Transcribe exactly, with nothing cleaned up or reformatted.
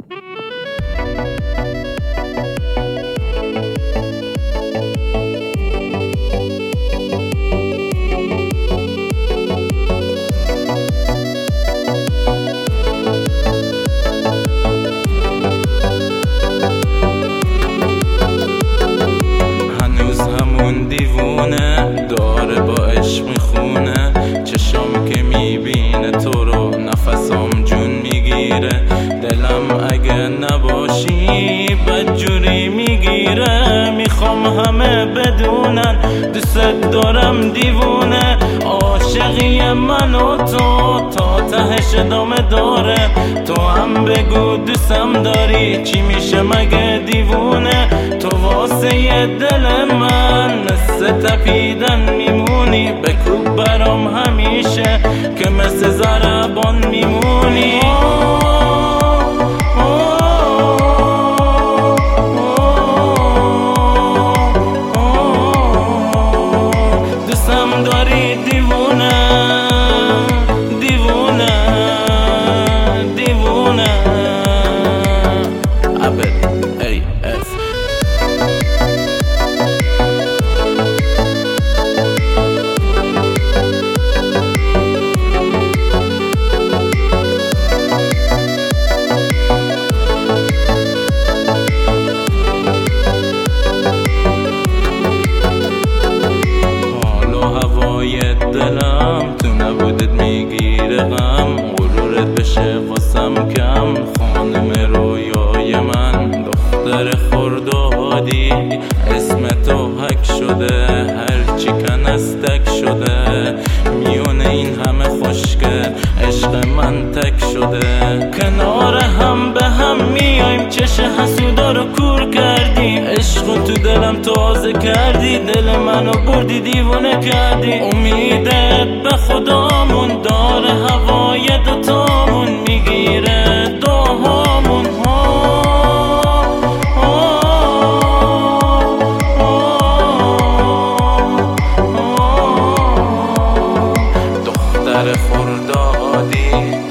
داره با عشق میخونه، چشام که میبینه تو رو نفسام جون میگیره، دلم اگه نباشی بدجوری میگیره. میخوام همه بدونن دوست دارم دیوونه، عاشقی من و تو تا تهش ادامه داره. تو هم بگو دوستم داری، چی میشه مگه دیوونه؟ تو واسه دل من مثل تپیدن میمونی، بکوب برام همیشه که مثل ضربان میمونی. دوستم داری دیوونه دیوونه دیوونه عبد ای اف. دلم تو نبودت میگیره غم، غرورت بشه واسم کم. خانم رویای من دختر خردادی، اسم تو حک شده هرچی کنستک شده. میونه این همه خوشگل عشق من تک شده، کنار هم به هم میایم چش حسودا رو کور کردیم. عشق تو دلم تازه کردی، دل منو بردی دیوانه کردی. امیدت به خدامون داره هوای دوتامون میگیره داهامون. دختر خردادی